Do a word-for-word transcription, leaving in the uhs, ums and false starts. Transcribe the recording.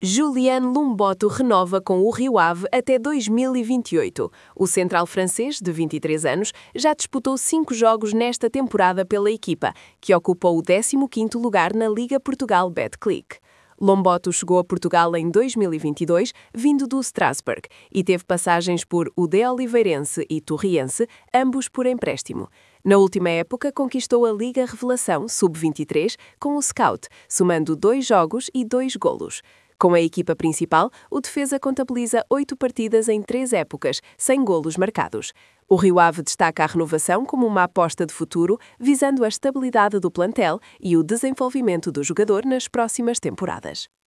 Julien Loumboto renova com o Rio Ave até dois mil e vinte e oito. O central francês, de vinte e três anos, já disputou cinco jogos nesta temporada pela equipa, que ocupou o décimo quinto lugar na Liga Portugal Betclic. Loumboto chegou a Portugal em dois mil e vinte e dois, vindo do Strasbourg, e teve passagens por U D Oliveirense e Torriense, ambos por empréstimo. Na última época, conquistou a Liga Revelação sub vinte e três com o Scout, somando dois jogos e dois golos. Com a equipa principal, o defesa contabiliza oito partidas em três épocas, sem golos marcados. O Rio Ave destaca a renovação como uma aposta de futuro, visando a estabilidade do plantel e o desenvolvimento do jogador nas próximas temporadas.